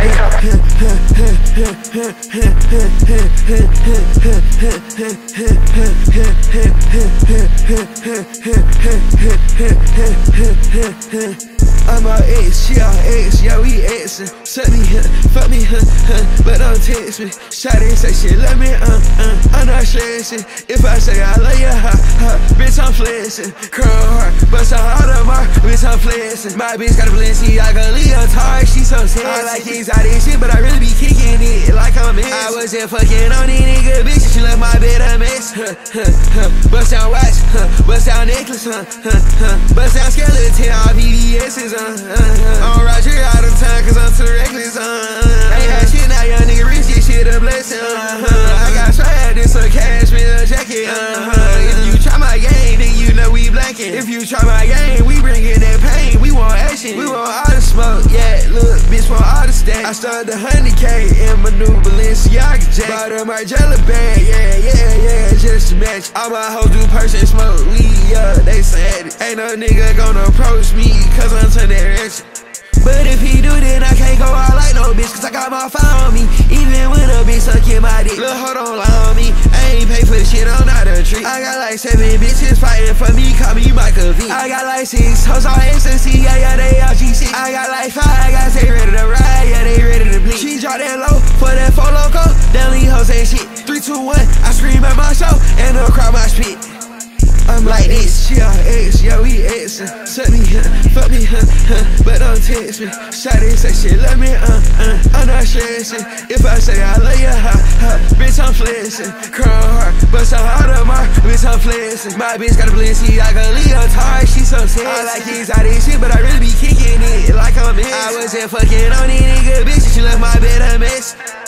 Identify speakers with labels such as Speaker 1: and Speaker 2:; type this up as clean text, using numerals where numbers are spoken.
Speaker 1: I'm our ex, she our ex, yeah, we exin'. Suck me, fuck me, but don't text me. Shawty say she love me, I'm not stressing. If I say I love you, bitch, I'm flexing. Curl heart, bust a heart of my bitch, I'm flexing. My bitch got a Balenciaga leotard, she so sexy. I like exotic shit, but I really be kicking it like I'm in. I was there fucking on these nigga bitches, she left my bed a mess. Bust down watch, bust down necklace, bust down skeleton, all VVS's, I'm Roger out of time cause I'm too reckless, ain't had shit now, young nigga rich, this shit a blessing, I got swag, this a cashmere jacket, if you try my game, then you know we blanking. If you try my game, we bringin' that pain, we want action, we want all the smoke, yeah, look, bitch want all the stack. I started the 100K in my new Balenciaga jack, bought a Margiela bag, yeah, just to match. All my hoes do person smoke weed, yeah, they said it. Ain't no nigga gonna approach me, cause I'm turning that ratchet. But if he do, then I can't go out like no bitch, cause I got my fire on me. Even when a bitch suckin' my dick, look, hold on, lie on me. I ain't pay for the shit, I'm not a treat. I got like 7 bitches fighting for me, call me Michael V. I got like 6 hoes on ecstasy, yeah, they all G6. I got like 5 guys, they ready to ride, yeah, they ready to bleed. She drop that low for that 4 Loco, down leave hoes ain't shit. 3, 2, 1, I scream at my show, and the crowd my spit. I'm like this, she our ex, yeah, we exin'. Suck me, fuck me, but don't text me. Shawty say she love me, I'm not stressing. If I say I love you, bitch, I'm flexing. Curl heart, bust a heart of my bitch, I'm flexing. My bitch got a Balenciaga leotard, she so sexy. I like exotic shit, but I really be kicking it like I'm in. I was there fucking on these nigga bitches, she left my bed a mess.